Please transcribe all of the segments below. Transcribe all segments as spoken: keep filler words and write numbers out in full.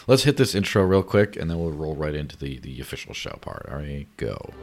Let's hit this intro real quick, and then we'll roll right into the, the official show part. All right, go.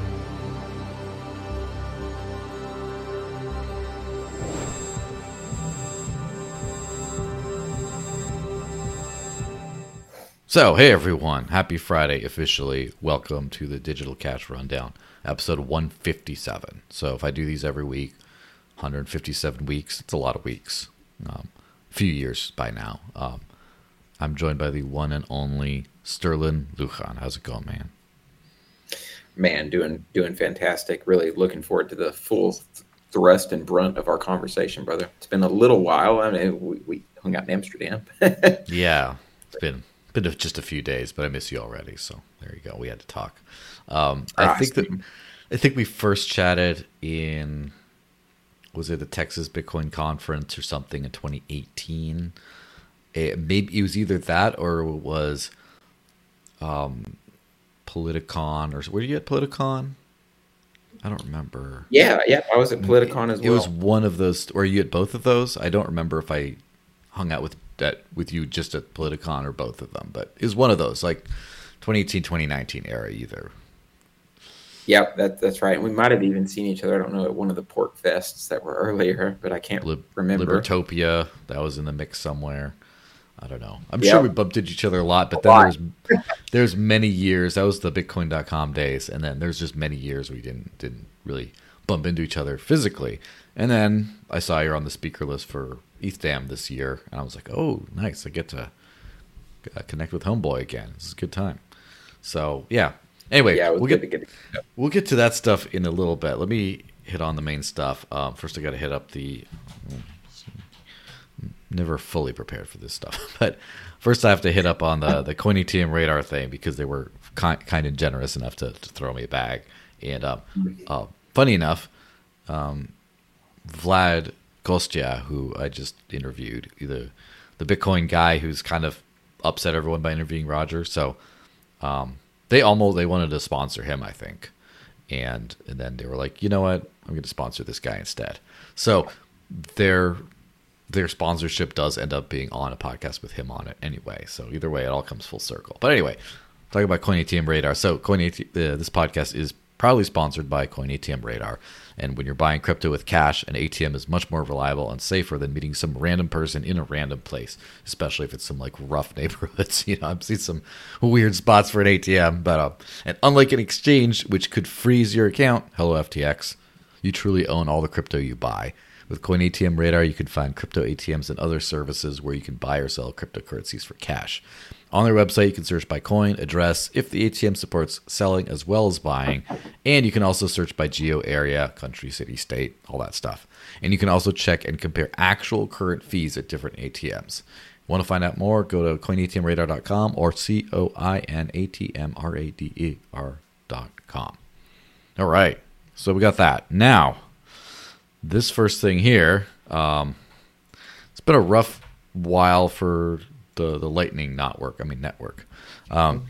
So, hey everyone, happy Friday officially. Welcome to the Digital Cash Rundown, episode one fifty-seven. So if I do these every week, one hundred fifty-seven weeks, it's a lot of weeks. Um, a few years by now. Um, I'm joined by the one and only Sterling Lujan. How's it going, man? Man, doing doing fantastic. Really looking forward to the full thrust and brunt of our conversation, brother. It's been a little while. I mean, we, we hung out in Amsterdam. Yeah, it's been been just a few days, but I miss you already. So there you go. We had to talk. Um, I Ah, think that same. I think we first chatted in, was it the Texas Bitcoin Conference or something in twenty eighteen? It, maybe it was either that or it was um, Politicon, or where did you get Politicon? I don't remember. Yeah, yeah. I was at Politicon as It well. was one of those. Were you at both of those? I don't remember if I hung out with that with you just at Politicon or both of them, but it was one of those, like twenty eighteen, twenty nineteen era either. Yeah, that, that's right. We might have even seen each other. I don't know, at one of the pork fests that were earlier, but I can't Lib- remember. Libertopia, that was in the mix somewhere. I don't know. I'm Yep. sure we bumped into each other a lot, but A then lot. there's there's many years. That was the Bitcoin dot com days, and then there's just many years we didn't didn't really bump into each other physically. And then I saw you're on the speaker list for ETHDAM this year, and I was like, oh, nice! I get to uh, connect with Homeboy again. This is a good time. So yeah. Anyway, Yeah, it was we'll good get to get to we'll get to that stuff in a little bit. Let me hit on the main stuff. Um, first, I got to hit up the. Never fully prepared for this stuff, but first I have to hit up on the the CoinATM radar thing because they were kind kind of generous enough to, to throw me a bag. And um, uh, funny enough, um, Vlad Kostya, who I just interviewed, the the Bitcoin guy who's kind of upset everyone by interviewing Roger. So um, they almost they wanted to sponsor him, I think, and and then they were like, you know what, I'm going to sponsor this guy instead. So their their sponsorship does end up being on a podcast with him on it anyway. So either way, it all comes full circle. But anyway, talking about CoinATM Radar. So CoinATM, uh, this podcast is proudly sponsored by CoinATM Radar. And when you're buying crypto with cash, an A T M is much more reliable and safer than meeting some random person in a random place, especially if it's some like rough neighborhoods. You know, I've seen some weird spots for an A T M. But uh, and unlike an exchange, which could freeze your account, hello F T X, you truly own all the crypto you buy. With CoinATM Radar, you can find crypto A T Ms and other services where you can buy or sell cryptocurrencies for cash. On their website, you can search by coin, address, if the A T M supports selling as well as buying, and you can also search by geo area, country, city, state, all that stuff. And you can also check and compare actual current fees at different A T Ms. Want to find out more? Go to coin A T M radar dot com or C O I N A T M R A D E R dot com. All right, so we got that. Now, this first thing here, um, it's been a rough while for the, the Lightning not work. I mean, network. Um,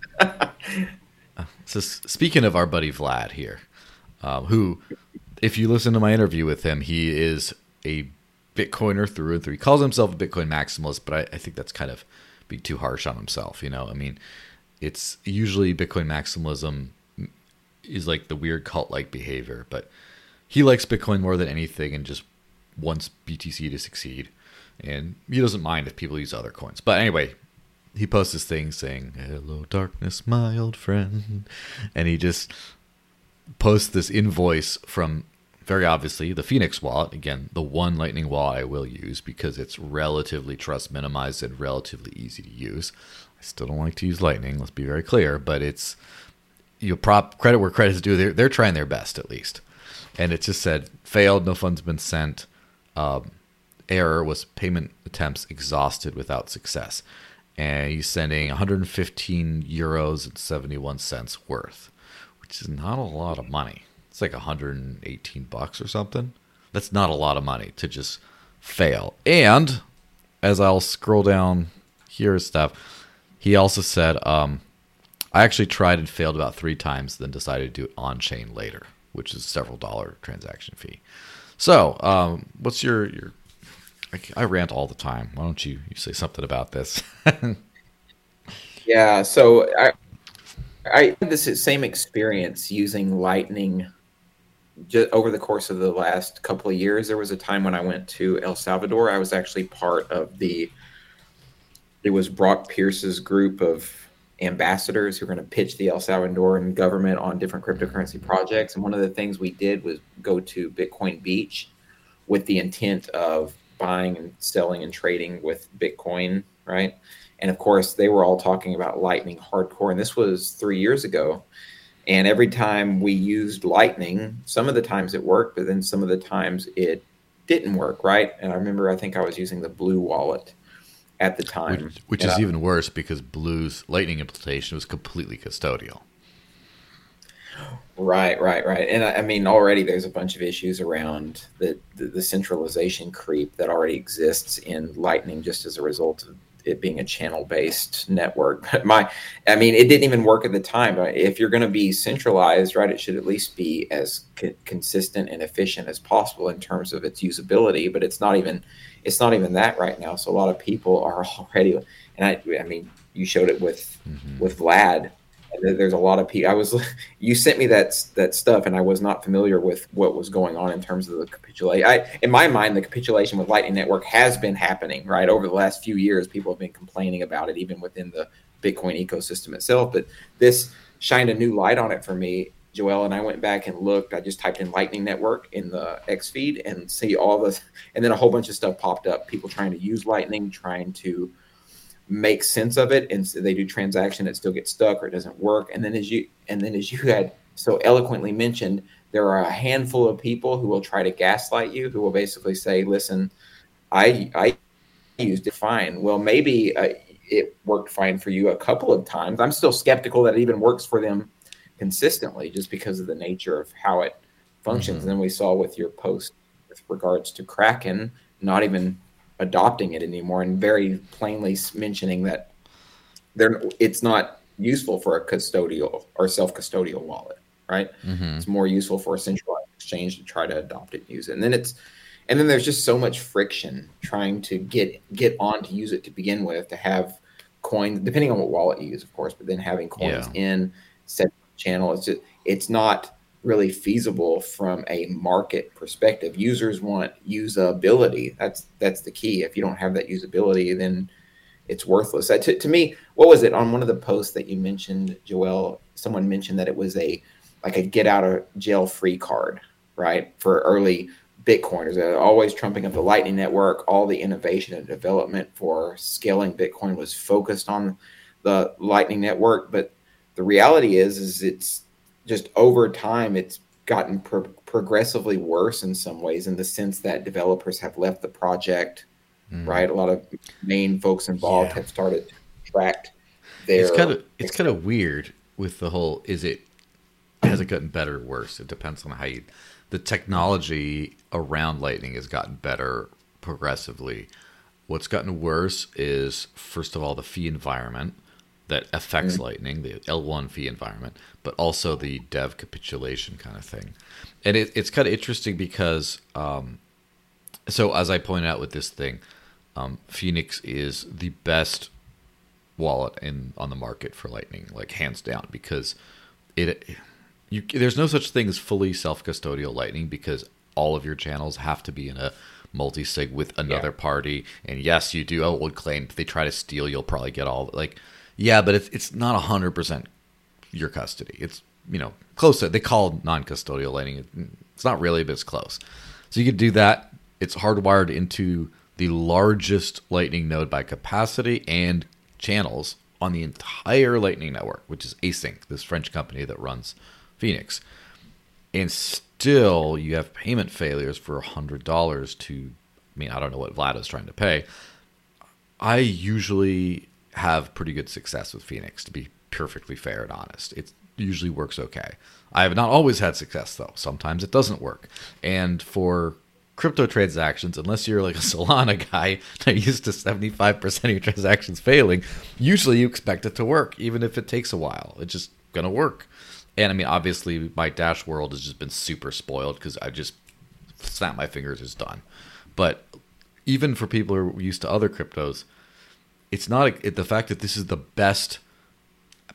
so speaking of our buddy Vlad here, um, who, if you listen to my interview with him, he is a Bitcoiner through and through. He calls himself a Bitcoin maximalist, but I, I think that's kind of being too harsh on himself. You know, I mean, it's usually Bitcoin maximalism is like the weird cult-like behavior, but he likes Bitcoin more than anything and just wants B T C to succeed. And he doesn't mind if people use other coins. But anyway, he posts this thing saying, "Hello, darkness, my old friend." And he just posts this invoice from, very obviously, the Phoenix wallet. Again, the one Lightning wallet I will use because it's relatively trust minimized and relatively easy to use. I still don't like to use Lightning, let's be very clear. But it's, you know, prop credit where credit is due. They're, they're trying their best, at least. And it just said, failed, no funds been sent. Um, error was payment attempts exhausted without success. And he's sending one hundred fifteen euros and seventy-one cents worth, which is not a lot of money. It's like one hundred eighteen bucks or something. That's not a lot of money to just fail. And as I'll scroll down here and stuff, he also said, um, I actually tried and failed about three times, then decided to do it on-chain later, which is a several dollar transaction fee. So, um, what's your, your I, I rant all the time. Why don't you, you say something about this? Yeah, so I I had this same experience using Lightning just over the course of the last couple of years. There was a time when I went to El Salvador. I was actually part of the it was Brock Pierce's group of ambassadors who were going to pitch the El Salvadoran government on different cryptocurrency projects. And one of the things we did was go to Bitcoin Beach with the intent of buying and selling and trading with Bitcoin, right? And of course, they were all talking about Lightning hardcore. And this was three years ago. And every time we used Lightning, some of the times it worked, but then some of the times it didn't work, right? And I remember I think I was using the Blue wallet at the time. Which, which is I, even worse because Blue's Lightning implementation was completely custodial. Right, right, right. And I, I mean, already there's a bunch of issues around the, the, the centralization creep that already exists in Lightning just as a result of it being a channel-based network. But my, I mean, it didn't even work at the time. But if you're going to be centralized, right, it should at least be as co- consistent and efficient as possible in terms of its usability. But it's not even, it's not even that right now. So a lot of people are already, and I, I mean, you showed it with mm-hmm. with Vlad. There's a lot of people. I was, you sent me that that stuff, and I was not familiar with what was going on in terms of the capitulation. I, in my mind, the capitulation with Lightning Network has been happening, right? Over the last few years, people have been complaining about it, even within the Bitcoin ecosystem itself. But this shined a new light on it for me, Joel. And I went back and looked. I just typed in Lightning Network in the X feed and see all this, and then a whole bunch of stuff popped up. People trying to use Lightning, trying to make sense of it, and so they do transaction, it still gets stuck or it doesn't work. And then as you and then as you had so eloquently mentioned, there are a handful of people who will try to gaslight you, who will basically say, listen, I I used it fine. Well, maybe uh, it worked fine for you a couple of times. I'm still skeptical that it even works for them consistently, just because of the nature of how it functions. Mm-hmm. And then we saw with your post with regards to Kraken, not even adopting it anymore, and very plainly mentioning that they're it's not useful for a custodial or self-custodial wallet, right? Mm-hmm. It's more useful for a centralized exchange to try to adopt it and use it. And then it's and then there's just so much friction trying to get get on to use it to begin with, to have coins, depending on what wallet you use, of course, but then having coins yeah. in set channel, it's just it's not really feasible from a market perspective. Users want usability. That's that's the key. If you don't have that usability, then it's worthless. That, to, to me, what was it on one of the posts that you mentioned, Joel? Someone mentioned that it was a like a get out of jail free card, right? For early Bitcoiners, they're always trumping up the Lightning Network. All the innovation and development for scaling Bitcoin was focused on the Lightning Network. But the reality is, is it's just over time, it's gotten pro- progressively worse in some ways, in the sense that developers have left the project, mm. right? A lot of main folks involved yeah. have started to retract their. It's kind of it's kind of weird with the whole. Is it has it gotten better or worse? It depends on how you. The technology around Lightning has gotten better progressively. What's gotten worse is, first of all, the fee environment that affects mm-hmm. Lightning, the L one fee environment, but also the dev capitulation kind of thing. And it, it's kind of interesting because, um, so as I pointed out with this thing, um, Phoenix is the best wallet in on the market for Lightning, like hands down, because it you there's no such thing as fully self-custodial Lightning, because all of your channels have to be in a multi-sig with another yeah. party. And yes, you do would claim if they try to steal, you'll probably get all like. Yeah, but it's it's not one hundred percent your custody. It's, you know, close to, they call non-custodial Lightning. It's not really, but it's close. So you could do that. It's hardwired into the largest Lightning node by capacity and channels on the entire Lightning network, which is Async, this French company that runs Phoenix. And still, you have payment failures for one hundred dollars to, I mean, I don't know what Vlad is trying to pay. I usually have pretty good success with Phoenix, to be perfectly fair and honest. It usually works okay. I have not always had success, though. Sometimes it doesn't work. And for crypto transactions, unless you're like a Solana guy that used to seventy-five percent of your transactions failing, usually you expect it to work, even if it takes a while. It's just going to work. And I mean, obviously, my Dash world has just been super spoiled because I just snap my fingers, it's done. But even for people who are used to other cryptos, it's not a, it, the fact that this is the best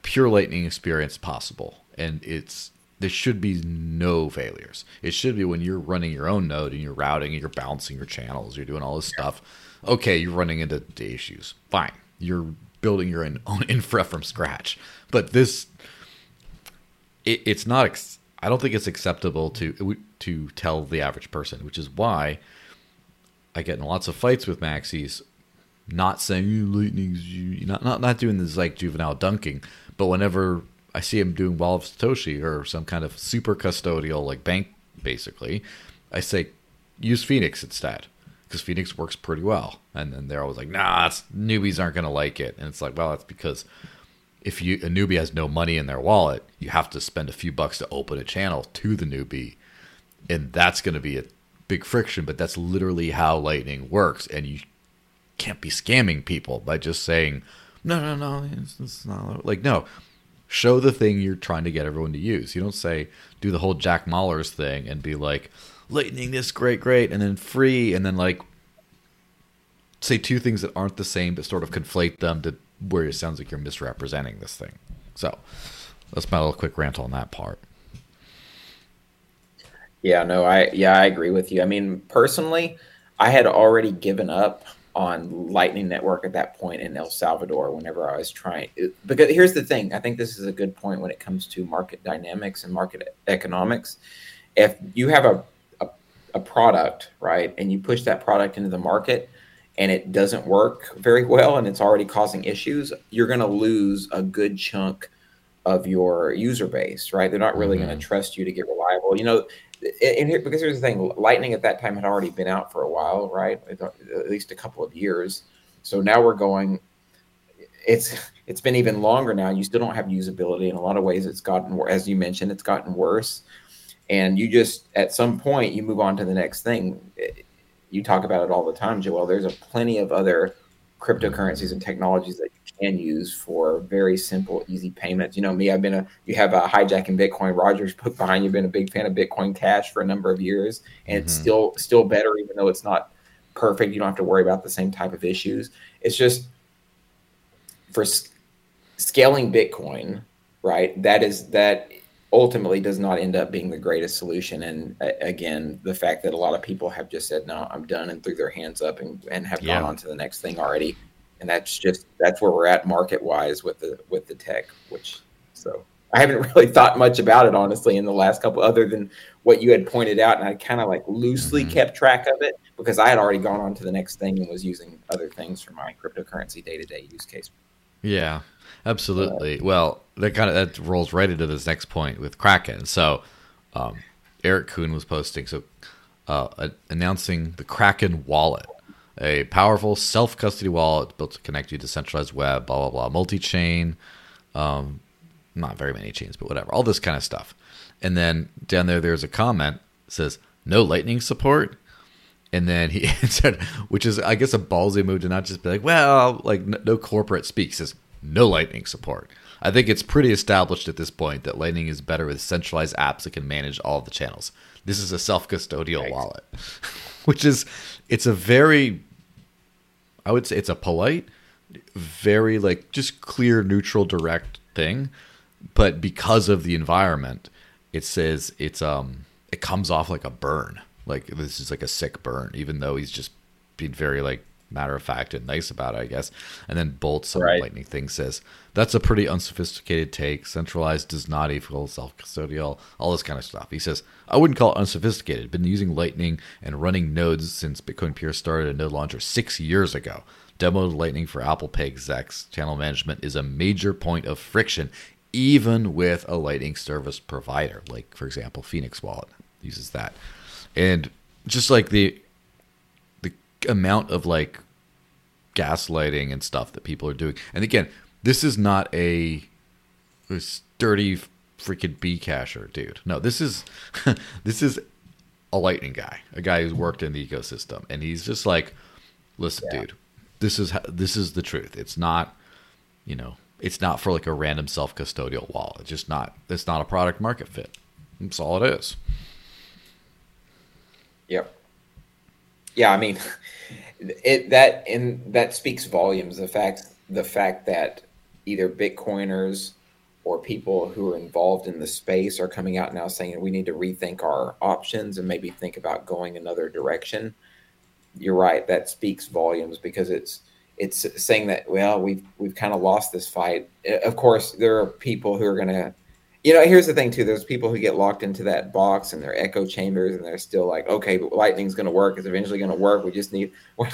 pure Lightning experience possible, and it's there should be no failures. It should be when you're running your own node and you're routing and you're balancing your channels, you're doing all this stuff. Okay, you're running into the issues. Fine, you're building your own infra from scratch. But this, it, it's not. Ex- I don't think it's acceptable to to tell the average person, which is why I get in lots of fights with maxis. Not saying you Lightning's you not not not doing this like juvenile dunking, but whenever I see him doing Wall of Satoshi or some kind of super custodial like bank, basically, I say use Phoenix instead because Phoenix works pretty well. And then they're always like, nah, it's, newbies aren't going to like it. And it's like, well, that's because if you a newbie has no money in their wallet, you have to spend a few bucks to open a channel to the newbie, and that's going to be a big friction. But that's literally how Lightning works, and you can't be scamming people by just saying, no, no, no, it's, it's not like, no, show the thing you're trying to get everyone to use. You don't say, do the whole Jack Mallers thing and be like, Lightning this great, great, and then free, and then like say two things that aren't the same, but sort of conflate them to where it sounds like you're misrepresenting this thing. So that's my little quick rant on that part. Yeah, no, I, yeah, I agree with you. I mean, personally, I had already given up on Lightning Network at that point in El Salvador whenever I was trying. Because here's the thing. I think this is a good point when it comes to market dynamics and market economics. If you have a, a, a product, right, and you push that product into the market and it doesn't work very well and it's already causing issues, you're going to lose a good chunk of your user base, right? They're not really mm-hmm. going to trust you to get reliable. You know, and here, because here's the thing, Lightning at that time had already been out for a while, right? At least a couple of years. So now we're going, it's it's been even longer now. You still don't have usability. In a lot of ways, it's gotten, as you mentioned, it's gotten worse. And you just, at some point, you move on to the next thing. You talk about it all the time, Joel. There's a plenty of other cryptocurrencies and technologies that you can use for very simple, easy payments. You know me, I've been a, you have a Hijacking Bitcoin, Rogers book behind you, been a big fan of Bitcoin Cash for a number of years, and mm-hmm. it's still, still better, even though it's not perfect. You don't have to worry about the same type of issues. It's just for s- scaling Bitcoin, right? That is, that ultimately does not end up being the greatest solution. And uh, again, the fact that a lot of people have just said, no, I'm done, and threw their hands up and, and have yeah. gone on to the next thing already. And that's just, that's where we're at market wise with the, with the tech, which, so I haven't really thought much about it, honestly, in the last couple, other than what you had pointed out. And I kind of like loosely mm-hmm. kept track of it because I had already gone on to the next thing and was using other things for my cryptocurrency day-to-day use case. Yeah, absolutely. Uh, well, that kind of, that rolls right into this next point with Kraken. So um, Eric Kuhn was posting, so uh, announcing the Kraken wallet, a powerful self-custody wallet built to connect you to centralized web, blah, blah, blah, multi-chain, um, not very many chains, but whatever, all this kind of stuff. And then down there, there's a comment that says, no Lightning support. And then he said, which is, I guess, a ballsy move to not just be like, well, like no corporate speak. He says, no Lightning support. I think it's pretty established at this point that Lightning is better with centralized apps that can manage all of the channels. This is a self-custodial right. wallet, which is, it's a very, I would say it's a polite, very like just clear, neutral, direct thing. But because of the environment, it says it's, um, it comes off like a burn. Like this is like a sick burn, even though he's just being very like matter of fact and nice about it, I guess. And then Bolt, some right. Lightning thing, says that's a pretty unsophisticated take. Centralized does not equal self-custodial, all this kind of stuff. He says, I wouldn't call it unsophisticated. Been using Lightning and running nodes since Bitcoin Pure started a node launcher six years ago. Demoed Lightning for Apple Pay execs. Channel management is a major point of friction, even with a Lightning service provider, like for example, Phoenix Wallet uses that. And just like the the amount of like gaslighting and stuff that people are doing. And again, this is not a, a sturdy freaking Bcasher dude. No, this is this is a Lightning guy, a guy who's worked in the ecosystem, and he's just like, listen, yeah. dude, this is this is the truth. It's not, you know, it's not for like a random self-custodial wallet. It's just not. It's not a product market fit. That's all it is. Yep. Yeah, I mean, it that and that speaks volumes. The fact the fact that either Bitcoiners or people who are involved in the space are coming out now saying we need to rethink our options and maybe think about going another direction. You're right. That speaks volumes because it's it's saying that, well, we've we've kind of lost this fight. Of course, there are people who are going to, you know, here's the thing too. There's people who get locked into that box and their echo chambers, and they're still like, okay, but Lightning's going to work. It's eventually going to work. We just need.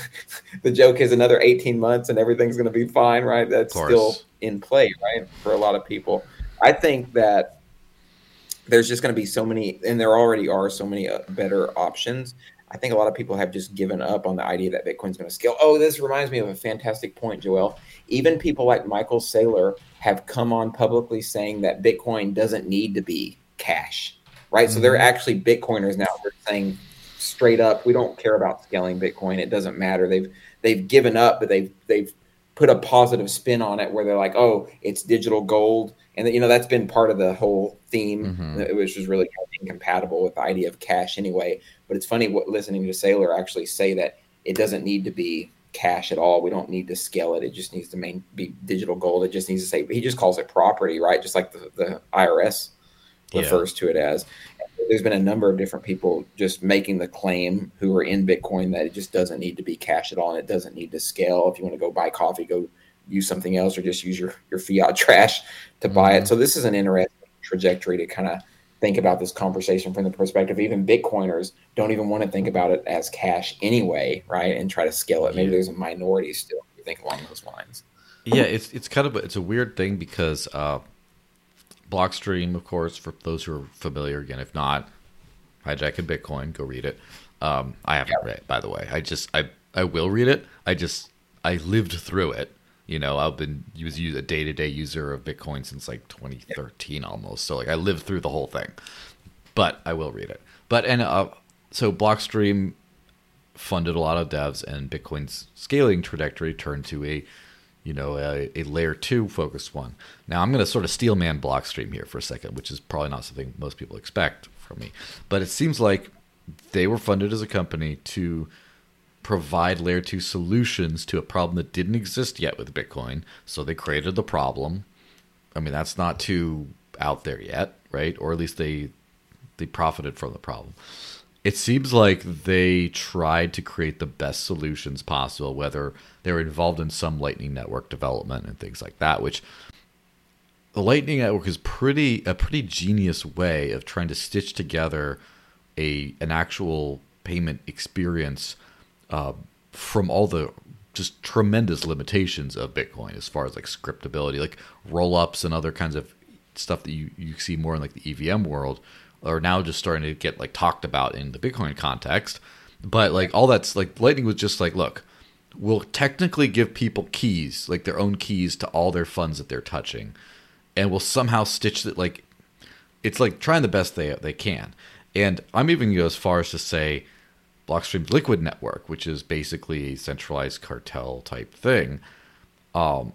The joke is another eighteen months and everything's going to be fine, right? That's still in play, right, for a lot of people. I think that there's just going to be so many, and there already are so many better options. I think a lot of people have just given up on the idea that Bitcoin's going to scale. Oh, this reminds me of a fantastic point, Joel. Even people like Michael Saylor have come on publicly saying that Bitcoin doesn't need to be cash, right? Mm-hmm. So they're actually Bitcoiners now. They're saying straight up, we don't care about scaling Bitcoin. It doesn't matter. They've they've given up, but they've they've put a positive spin on it where they're like, oh, it's digital gold. And, you know, that's been part of the whole theme, mm-hmm. which was really kind of incompatible with the idea of cash anyway. But it's funny what listening to Saylor actually say that it doesn't need to be cash at all. We don't need to scale it. It just needs to main, be digital gold. It just needs to say, he just calls it property, right? Just like the, the I R S refers yeah. to it as. There's been a number of different people just making the claim who are in Bitcoin that it just doesn't need to be cash at all. And it doesn't need to scale. If you want to go buy coffee, go use something else or just use your, your fiat trash to mm-hmm. buy it. So this is an interesting trajectory to kind of think about this conversation from the perspective. Even Bitcoiners don't even want to think about it as cash anyway, right? And try to scale it. Maybe there's a minority still who think along those lines. Yeah, it's it's kind of a, it's a weird thing because uh, Blockstream, of course, for those who are familiar, again, if not, Hijacking Bitcoin, go read it. Um, I haven't yeah. read it, by the way. I just I I will read it. I just I lived through it. You know, I've been was a day-to-day user of Bitcoin since like twenty thirteen almost. So like I lived through the whole thing, but I will read it. But and uh, so Blockstream funded a lot of devs, and Bitcoin's scaling trajectory turned to a, you know, a, a layer two focused one. Now I'm going to sort of steel man Blockstream here for a second, which is probably not something most people expect from me. But it seems like they were funded as a company to provide layer two solutions to a problem that didn't exist yet with Bitcoin. So they created the problem. I mean, that's not too out there yet, right? Or at least they they profited from the problem. It seems like they tried to create the best solutions possible, whether they were involved in some Lightning Network development and things like that, which the Lightning Network is pretty a pretty genius way of trying to stitch together a an actual payment experience Uh, from all the just tremendous limitations of Bitcoin as far as like scriptability, like roll-ups and other kinds of stuff that you, you see more in like the E V M world are now just starting to get like talked about in the Bitcoin context. But like all that's like Lightning was just like, look, we'll technically give people keys, like their own keys to all their funds that they're touching, and we'll somehow stitch it. Like it's like trying the best they they can. And I'm even going to go as far as to say Blockstream's Liquid Network, which is basically a centralized cartel type thing, um,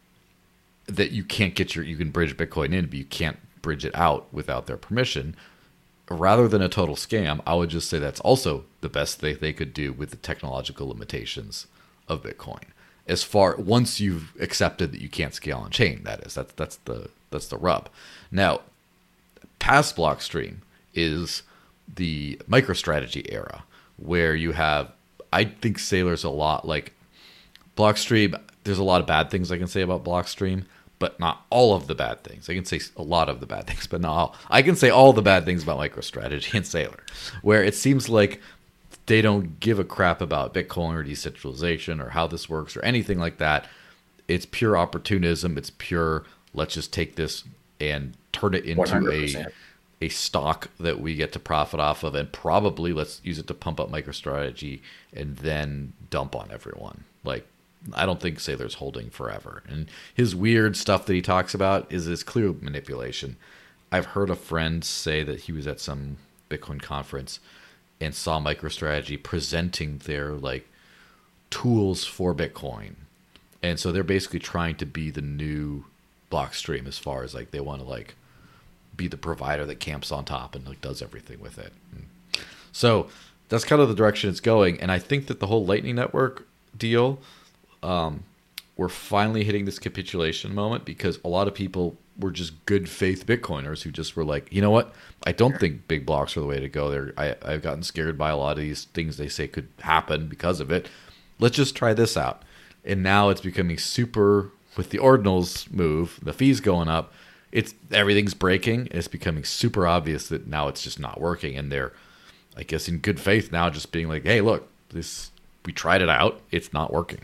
that you can't get your, you can bridge Bitcoin in, but you can't bridge it out without their permission. Rather than a total scam, I would just say that's also the best thing they could do with the technological limitations of Bitcoin. As far, once you've accepted that you can't scale on chain, that is, that's, that's the, that's the rub. Now, past Blockstream is the MicroStrategy era, where you have, I think Saylor's a lot like Blockstream. There's a lot of bad things I can say about Blockstream, but not all of the bad things. I can say a lot of the bad things, but not all. I can say all the bad things about MicroStrategy and Saylor, where it seems like they don't give a crap about Bitcoin or decentralization or how this works or anything like that. It's pure opportunism. It's pure, let's just take this and turn it into one hundred percent. a a stock that we get to profit off of, and probably let's use it to pump up MicroStrategy and then dump on everyone. Like, I don't think Saylor's holding forever. And his weird stuff that he talks about is this clear manipulation. I've heard a friend say that he was at some Bitcoin conference and saw MicroStrategy presenting their like tools for Bitcoin. And so they're basically trying to be the new Blockstream as far as like they want to like be the provider that camps on top and like does everything with it. So that's kind of the direction it's going. And I think that the whole Lightning Network deal, um, we're finally hitting this capitulation moment because a lot of people were just good faith Bitcoiners who just were like, you know what? I don't think big blocks are the way to go there. I, I've gotten scared by a lot of these things they say could happen because of it. Let's just try this out. And now it's becoming super, with the ordinals move, the fees going up, it's everything's breaking. And it's becoming super obvious that now it's just not working. And they're, I guess, in good faith now just being like, hey, look, this we tried it out. It's not working.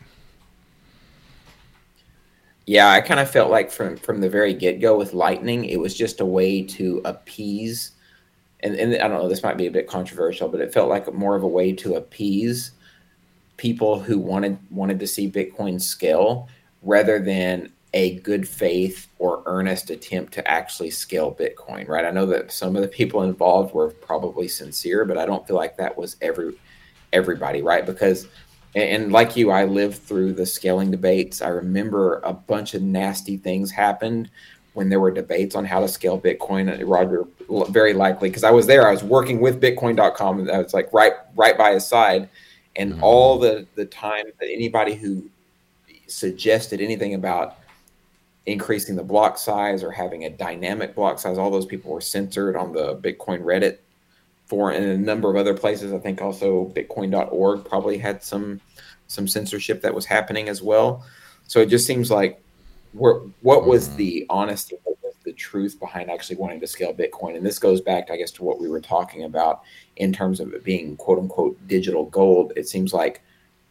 Yeah, I kind of felt like from, from the very get-go with Lightning, it was just a way to appease, and, and I don't know, this might be a bit controversial, but it felt like more of a way to appease people who wanted wanted to see Bitcoin scale rather than a good faith or earnest attempt to actually scale Bitcoin, right? I know that some of the people involved were probably sincere, but I don't feel like that was every everybody, right? Because, and like you, I lived through the scaling debates. I remember a bunch of nasty things happened when there were debates on how to scale Bitcoin. And Roger, very likely, because I was there, I was working with Bitcoin dot com, and I was like right right by his side. And mm-hmm. all the, the time that anybody who suggested anything about increasing the block size or having a dynamic block size, all those people were censored on the Bitcoin Reddit forum and a number of other places. I think also Bitcoin dot org probably had some some censorship that was happening as well. So it just seems like we're, what was mm-hmm. the honesty, what was the truth behind actually wanting to scale Bitcoin? And this goes back, I guess, to what we were talking about in terms of it being quote unquote digital gold. It seems like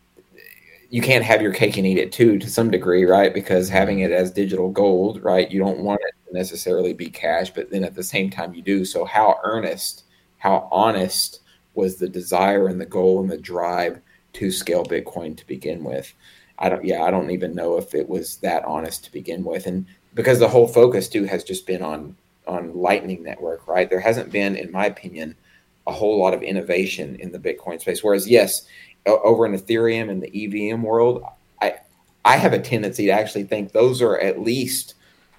you can't have your cake and eat it too, to some degree, right? Because having it as digital gold, right, you don't want it to necessarily be cash, but then at the same time you do. So how earnest, how honest was the desire and the goal and the drive to scale Bitcoin to begin with? I don't, yeah, I don't even know if it was that honest to begin with. And because the whole focus too has just been on, on Lightning Network, right? There hasn't been, in my opinion, a whole lot of innovation in the Bitcoin space. Whereas, yes, over in Ethereum and the E V M world, I I have a tendency to actually think those are at least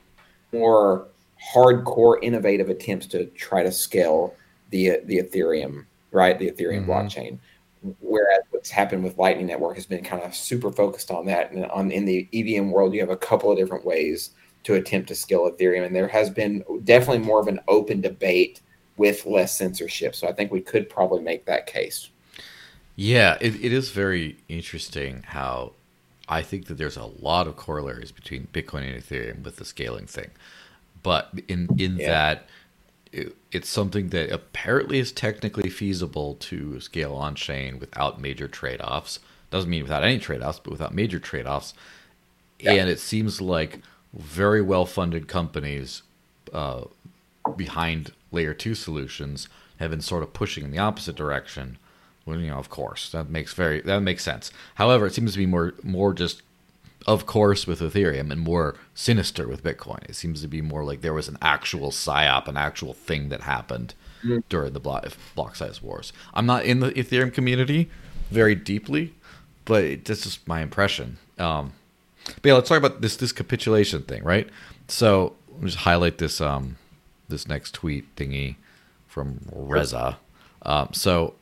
more hardcore innovative attempts to try to scale the the Ethereum, right? The Ethereum mm-hmm. blockchain. Whereas what's happened with Lightning Network has been kind of super focused on that. And on in the E V M world, you have a couple of different ways to attempt to scale Ethereum. And there has been definitely more of an open debate with less censorship. So I think we could probably make that case. Yeah, it, it is very interesting how I think that there's a lot of corollaries between Bitcoin and Ethereum with the scaling thing. But in, in yeah. that, it, it's something that apparently is technically feasible to scale on-chain without major trade-offs. Doesn't mean without any trade-offs, but without major trade-offs. Yeah. And it seems like very well-funded companies uh, behind layer two solutions have been sort of pushing in the opposite direction. Well, you know, of course, that makes very that makes sense. However, it seems to be more more just of course with Ethereum and more sinister with Bitcoin. It seems to be more like there was an actual psyop, an actual thing that happened mm-hmm. during the block, block size wars. I'm not in the Ethereum community very deeply, but it, this is my impression. Um, but yeah, let's talk about this this capitulation thing, right? So let me just highlight this um this next tweet thingy from Reza. Um, so.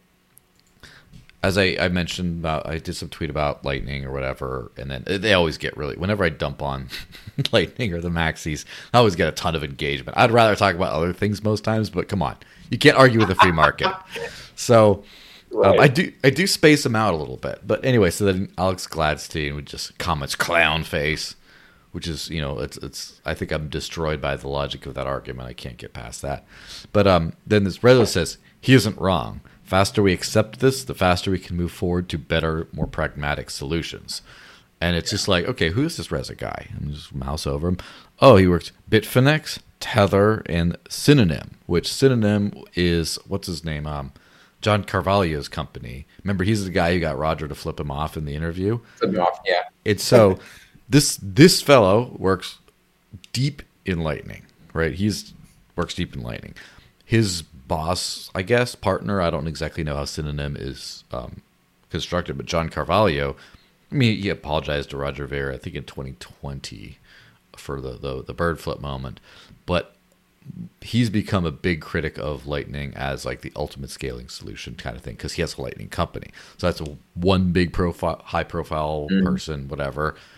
As I, I mentioned, about, I did some tweet about Lightning or whatever, and then they always get really, whenever I dump on Lightning or the maxis, I always get a ton of engagement. I'd rather talk about other things most times, but come on, you can't argue with a free market. So right. um, I do I do space them out a little bit. But anyway, so then Alex Gladstein would just comments clown face, which is, you know, it's it's. I think I'm destroyed by the logic of that argument. I can't get past that. But um, then this Rezo says, he isn't wrong. Faster we accept this, the faster we can move forward to better, more pragmatic solutions. And it's yeah. just like, okay, who is this Reza guy? I'm just mouse over him. Oh, he works Bitfinex, Tether, and Synonym, which Synonym is, what's his name? Um, John Carvalho's company. Remember, he's the guy who got Roger to flip him off in the interview? Flip him off, yeah. It's so this this fellow works deep in Lightning, right? He's works deep in Lightning. His boss, I guess, partner, I don't exactly know how Synonym is um, constructed, but John Carvalho, I mean, he apologized to Roger Ver, I think in twenty twenty for the, the, the bird flip moment, but he's become a big critic of Lightning as like the ultimate scaling solution kind of thing, because he has a Lightning company. So that's a one big profile, high profile mm. person, whatever.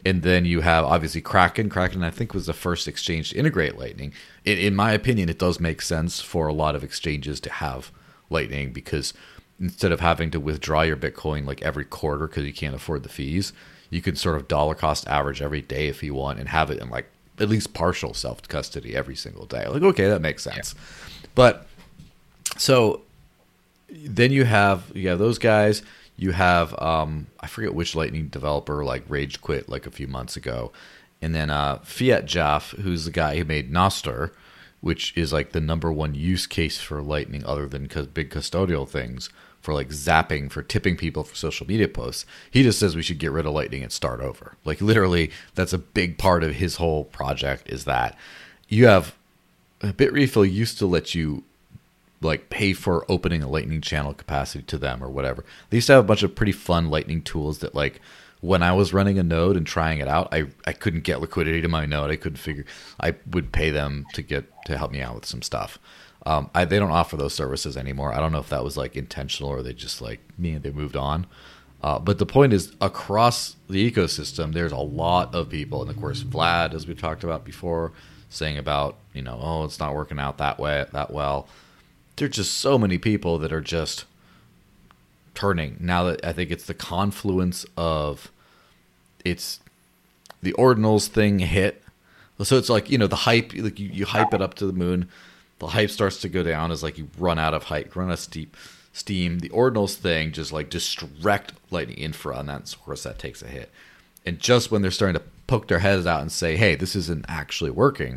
And then you have obviously Kraken. Kraken, I think, was the first exchange to integrate Lightning. In, in my opinion, it does make sense for a lot of exchanges to have Lightning, because instead of having to withdraw your Bitcoin like every quarter because you can't afford the fees, you can sort of dollar cost average every day if you want and have it in like at least partial self custody every single day. Like, okay, that makes sense. Yeah. But so then you have you have those guys. You have, um, I forget which Lightning developer like rage quit like a few months ago. And then uh, Fiat Jaff, who's the guy who made Nostr, which is like the number one use case for Lightning other than cause big custodial things for like zapping, for tipping people for social media posts. He just says we should get rid of Lightning and start over. Like literally, that's a big part of his whole project is that you have, Bitrefill used to let you like pay for opening a Lightning channel capacity to them or whatever. They used to have a bunch of pretty fun Lightning tools that like when I was running a node and trying it out, I, I couldn't get liquidity to my node. I couldn't figure, I would pay them to get, to help me out with some stuff. Um, I, they don't offer those services anymore. I don't know if that was like intentional or they just like me they moved on. Uh, but the point is across the ecosystem, there's a lot of people. And of course, Vlad, as we talked about before, saying about, you know, oh, it's not working out that way, that well. There's just so many people that are just turning. Now that I think it's the confluence of it's the ordinals thing hit. So it's like, you know, the hype, like you, you hype it up to the moon. The hype starts to go down as like you run out of hype, run out of steep steam. The ordinals thing just like distract Lightning Infra, and that's, of course, that takes a hit. And just when they're starting to poke their heads out and say, hey, this isn't actually working,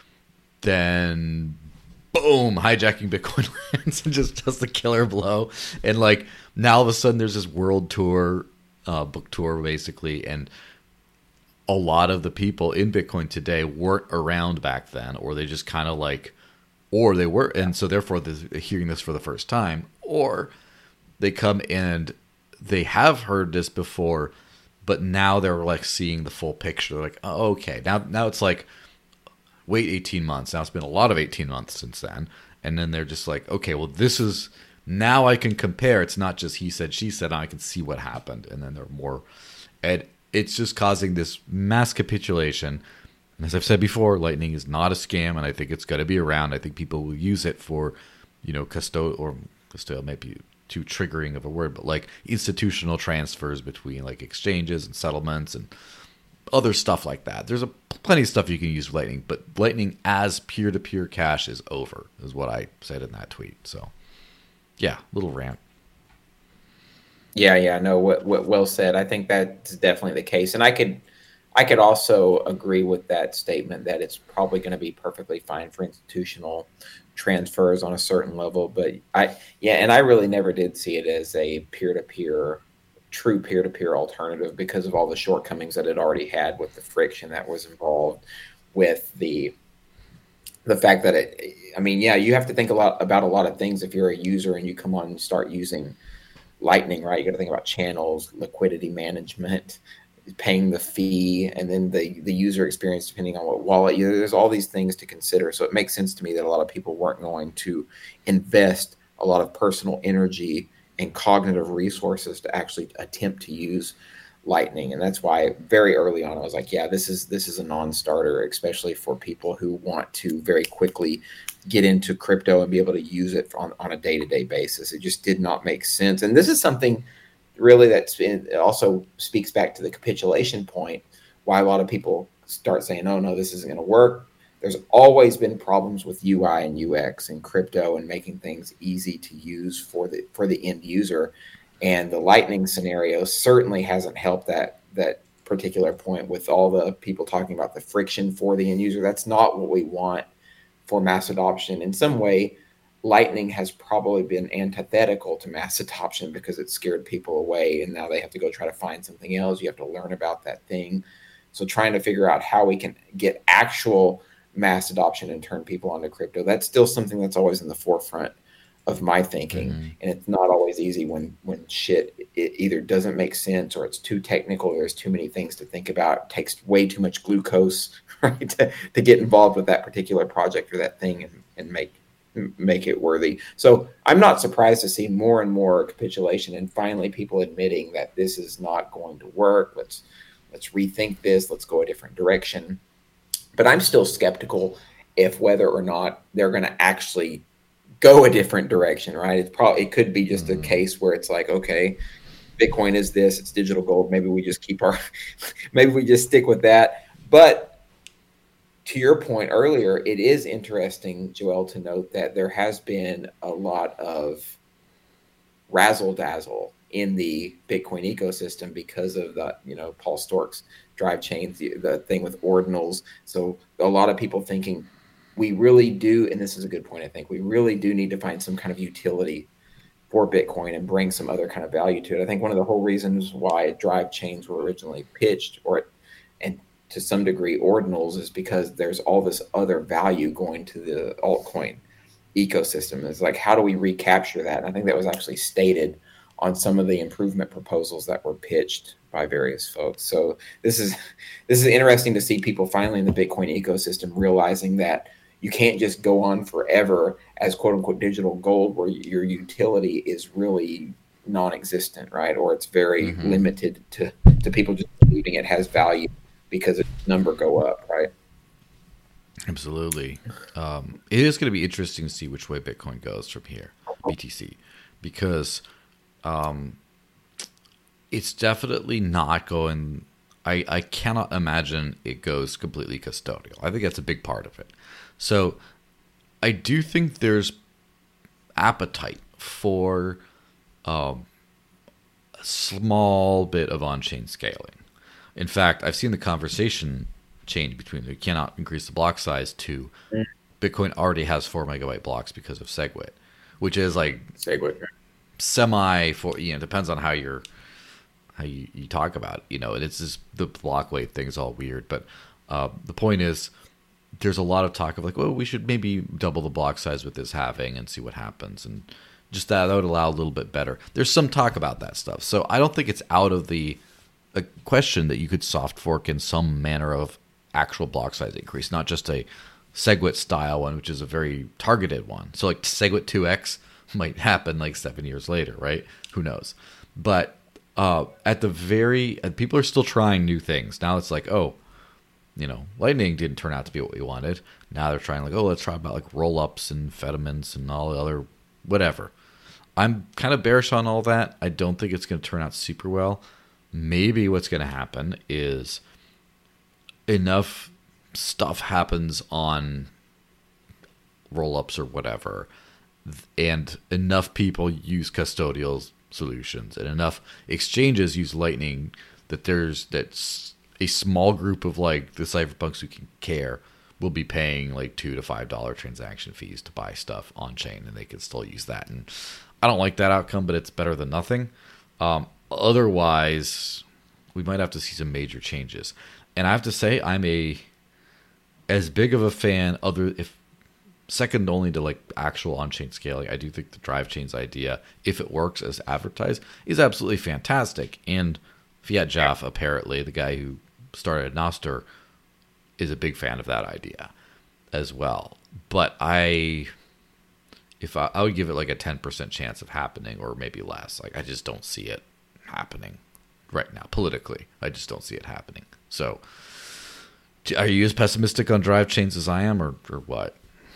then boom, hijacking Bitcoin lands and just does the killer blow. And like now all of a sudden there's this world tour, uh, book tour basically, and a lot of the people in Bitcoin today weren't around back then, or they just kind of like, or they were, and so therefore they're hearing this for the first time, or they come and they have heard this before, but now they're like seeing the full picture. They're like, oh, okay, now now it's like, wait eighteen months. Now it's been a lot of eighteen months since then. And then they're just like, okay, well, this is, now I can compare. It's not just he said, she said, I can see what happened. And then there are more. And it's just causing this mass capitulation. And as I've said before, Lightning is not a scam, and I think it's going to be around. I think people will use it for, you know, custo or custodial might be too triggering of a word, but like institutional transfers between like exchanges and settlements and other stuff like that. There's a plenty of stuff you can use Lightning, but Lightning as peer-to-peer cash is over, is what I said in that tweet. So, yeah, little rant. Yeah, yeah, no, what, what well said. I think that's definitely the case, and I could, I could also agree with that statement that it's probably going to be perfectly fine for institutional transfers on a certain level. But I, yeah, and I really never did see it as a peer-to-peer. True peer-to-peer alternative because of all the shortcomings that it already had with the friction that was involved with the the fact that it, I mean, yeah, you have to think a lot about a lot of things if you're a user and you come on and start using Lightning, right? You got to think about channels, liquidity management, paying the fee, and then the the user experience depending on what wallet. You know, there's all these things to consider. So it makes sense to me that a lot of people weren't going to invest a lot of personal energy and cognitive resources to actually attempt to use Lightning. And that's why very early on I was like, yeah, this is this is a non-starter, especially for people who want to very quickly get into crypto and be able to use it on, on a day-to-day basis. It just did not make sense. And this is something really that also speaks back to the capitulation point, why a lot of people start saying, oh, no, this isn't going to work. There's always been problems with U I and U X in crypto and making things easy to use for the for the end user. And the Lightning scenario certainly hasn't helped that that particular point with all the people talking about the friction for the end user. That's not what we want for mass adoption. In some way, Lightning has probably been antithetical to mass adoption because it scared people away, and now they have to go try to find something else. You have to learn about that thing. So trying to figure out how we can get actual mass adoption and turn people onto crypto, that's still something that's always in the forefront of my thinking. Mm-hmm. And it's not always easy when when shit it either doesn't make sense or it's too technical or there's too many things to think about. It takes way too much glucose, right, to, to get involved with that particular project or that thing and, and make make it worthy. So I'm not surprised to see more and more capitulation and finally people admitting that this is not going to work. Let's let's rethink this, let's go a different direction. But I'm still skeptical if whether or not they're going to actually go a different direction, right? It's probably, it could be just mm-hmm. a case where it's like, okay, Bitcoin is this, it's digital gold. Maybe we just keep our, maybe we just stick with that. But to your point earlier, it is interesting, Joel, to note that there has been a lot of razzle dazzle in the Bitcoin ecosystem because of the, you know, Paul Stork's drive chains, the, the thing with ordinals. So a lot of people thinking we really do, and this is a good point, I think, we really do need to find some kind of utility for Bitcoin and bring some other kind of value to it. I think one of the whole reasons why drive chains were originally pitched, or and to some degree ordinals, is because there's all this other value going to the altcoin ecosystem. It's like, how do we recapture that? And I think that was actually stated on some of the improvement proposals that were pitched by various folks. So this is this is interesting to see people finally in the Bitcoin ecosystem realizing that you can't just go on forever as quote unquote digital gold, where your utility is really non-existent, right? Or it's very mm-hmm. limited to, to people just believing it has value because its number go up, right? Absolutely. Um, it is going to be interesting to see which way Bitcoin goes from here, B T C, because um, it's definitely not going. I, I cannot imagine it goes completely custodial. I think that's a big part of it. So I do think there's appetite for um, a small bit of on-chain scaling. In fact, I've seen the conversation change between we cannot increase the block size to Bitcoin already has four megabyte blocks because of SegWit, which is like SegWit semi for, you know, depends on how you're how you, you talk about it, you know, and it's just the block weight thing is all weird. But uh, the point is, there's a lot of talk of like, well, we should maybe double the block size with this halving and see what happens, and just that, that would allow a little bit better. There's some talk about that stuff, so I don't think it's out of the a question that you could soft fork in some manner of actual block size increase, not just a SegWit style one, which is a very targeted one. So like SegWit two X might happen like seven years later, right? Who knows? But uh, at the very, uh, people are still trying new things. Now it's like, oh, you know, Lightning didn't turn out to be what we wanted. Now they're trying like, oh, let's try about like roll-ups and Fediments and all the other whatever. I'm kind of bearish on all that. I don't think it's going to turn out super well. Maybe what's going to happen is enough stuff happens on roll-ups or whatever, and enough people use custodial solutions, and enough exchanges use Lightning that there's that's a small group of like the cypherpunks who can care will be paying like two to five dollar transaction fees to buy stuff on chain, and they can still use that. And I don't like that outcome, but it's better than nothing. Um, otherwise, we might have to see some major changes. And I have to say, I'm a as big of a fan, other if second only to like actual on-chain scaling. I do think the drive chains idea, if it works as advertised, is absolutely fantastic. And Fiat Jaff, apparently, the guy who started Nostr, is a big fan of that idea as well. But I, if I, I would give it like a ten percent chance of happening, or maybe less. Like I just don't see it happening right now politically. I just don't see it happening. So, are you as pessimistic on drive chains as I am, or or what?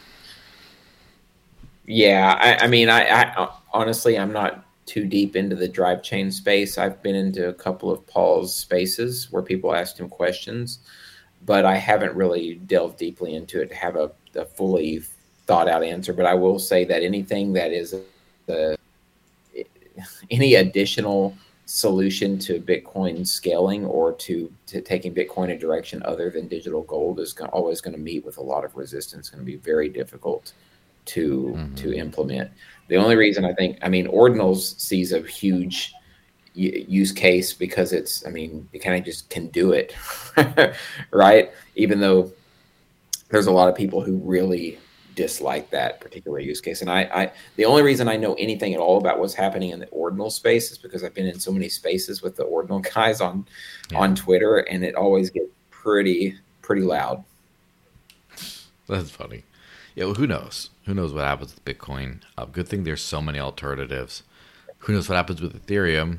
Yeah, I, I mean, I, I honestly, I'm not too deep into the drive chain space. I've been into a couple of Paul's spaces where people asked him questions, but I haven't really delved deeply into it to have a, a fully thought out answer. But I will say that anything that is the any additional solution to Bitcoin scaling or to, to taking Bitcoin a direction other than digital gold is always going to meet with a lot of resistance. It's going to be very difficult to mm-hmm. to implement. The only reason I think, I mean, Ordinals sees a huge use case because it's, I mean, you kind of just can do it, right? Even though there's a lot of people who really dislike that particular use case. And I, I, the only reason I know anything at all about what's happening in the Ordinal space is because I've been in so many spaces with the Ordinal guys on, yeah. on Twitter, and it always gets pretty, pretty loud. That's funny. Yeah, well, who knows? Who knows what happens with Bitcoin? Uh, good thing there's so many alternatives. Who knows what happens with Ethereum?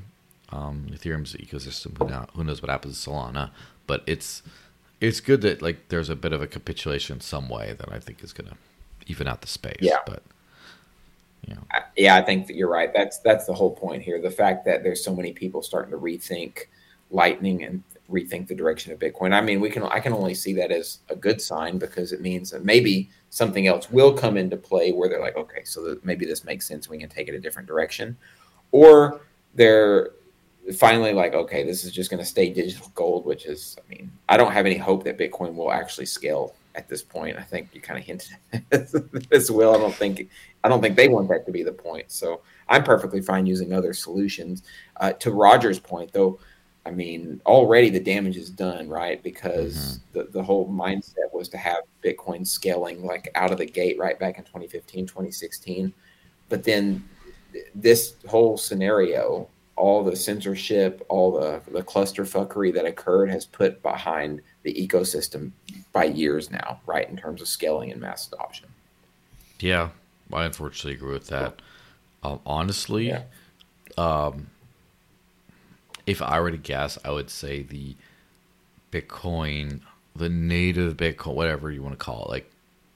Um, Ethereum's ecosystem. Who, now, who knows what happens to Solana? But it's it's good that like there's a bit of a capitulation in some way that I think is going to even out the space. Yeah. But you know. Yeah, I think that you're right. That's that's the whole point here. The fact that there's so many people starting to rethink Lightning and rethink the direction of Bitcoin. I mean, we can I can only see that as a good sign because it means that maybe something else will come into play where they're like, okay, so that maybe this makes sense. We can take it a different direction, or they're finally like, okay, this is just going to stay digital gold, which is, I mean, I don't have any hope that Bitcoin will actually scale at this point. I think you kind of hinted at as well. I don't think, I don't think they want that to be the point. So I'm perfectly fine using other solutions. Uh, to Roger's point, though, I mean, already the damage is done, right? Because mm-hmm. the, the whole mindset was to have Bitcoin scaling like out of the gate right back in twenty fifteen, twenty sixteen. But then this whole scenario, all the censorship, all the, the cluster fuckery that occurred has put behind the ecosystem by years now, right, in terms of scaling and mass adoption. Yeah, I unfortunately agree with that. Um, honestly, yeah. um, if I were to guess, I would say the Bitcoin, the native Bitcoin, whatever you want to call it, like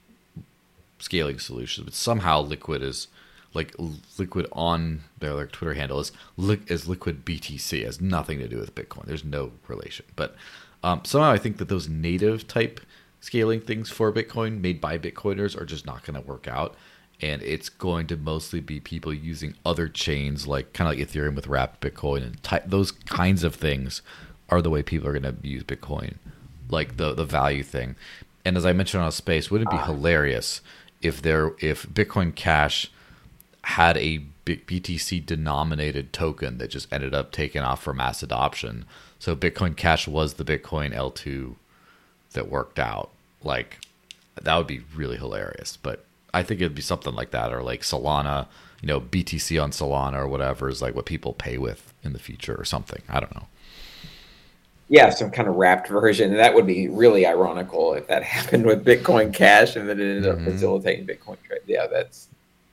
scaling solutions, but somehow Liquid is like Liquid on their like Twitter handle is is Liquid B T C. It has nothing to do with Bitcoin. There's no relation. But um, somehow I think that those native type scaling things for Bitcoin made by Bitcoiners are just not going to work out. And it's going to mostly be people using other chains like kind of like Ethereum with wrapped Bitcoin and ty- those kinds of things are the way people are going to use Bitcoin, like the the value thing. And as I mentioned on Space, wouldn't it be hilarious if there if Bitcoin Cash had a B T C denominated token that just ended up taking off for mass adoption? So Bitcoin Cash was the Bitcoin L two that worked out. Like that would be really hilarious. But I think it'd be something like that, or like Solana, you know, B T C on Solana or whatever is like what people pay with in the future or something. I don't know. Yeah, some kind of wrapped version. And that would be really ironical if that happened with Bitcoin Cash and then it ended mm-hmm. up facilitating Bitcoin trade. Yeah, that's.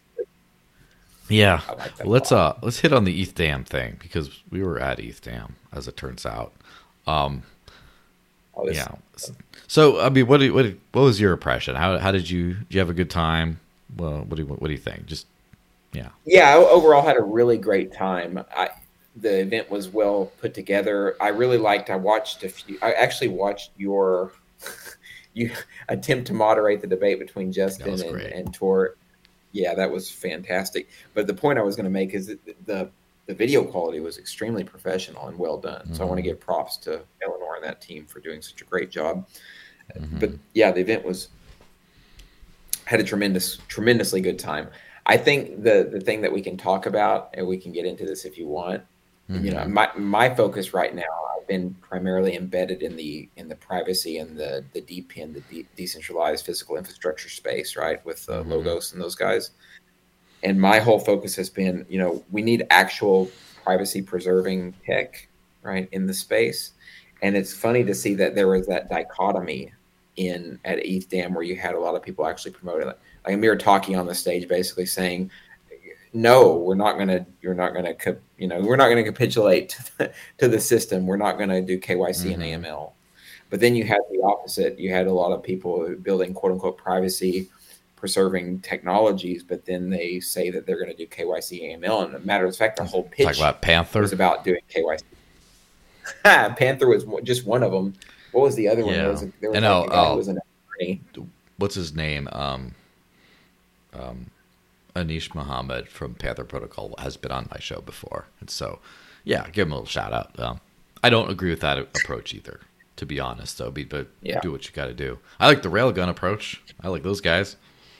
Yeah, like well, let's uh let's hit on the E T H Dam thing because we were at E T H Dam as it turns out. Um, oh, yeah. So I mean, what do you, what what was your impression? How how did you did you have a good time? Well, what do you, what do you think? Just yeah. Yeah, I overall had a really great time. I, the event was well put together. I really liked. I watched a few. I actually watched your you attempt to moderate the debate between Justin and, and Tort. Yeah, that was fantastic. But the point I was going to make is that the the video quality was extremely professional and well done. Mm-hmm. So I want to give props to Eleanor and that team for doing such a great job. Mm-hmm. But yeah, the event was had a tremendous, tremendously good time. I think the the thing that we can talk about, and we can get into this if you want. Mm-hmm. You know, my my focus right now, I've been primarily embedded in the in the privacy and the the D P N, the de- decentralized physical infrastructure space, right, with uh, mm-hmm. Logos and those guys. And my whole focus has been, you know, we need actual privacy preserving tech, right, in the space. And it's funny to see that there was that dichotomy in at E T H Dam where you had a lot of people actually promoting it. Like Amir talking on the stage, basically saying, no, we're not going to, you're not going to, you know, we're not going to capitulate to the, to the system. We're not going to do K Y C mm-hmm. and A M L. But then you had the opposite. You had a lot of people building quote unquote privacy preserving technologies, but then they say that they're going to do K Y C, A M L. And a matter of fact, the whole pitch Talk about Panther. was about doing K Y C. Panther was just one of them. What was the other yeah. one? There was, a, there was and like oh, oh, who was an attorney. What's his name? Um, um, Anish Muhammad from Panther Protocol has been on my show before. And so, yeah, give him a little shout out. Um, I don't agree with that approach either, to be honest, though. But yeah. do what you got to do. I like the Railgun approach. I like those guys.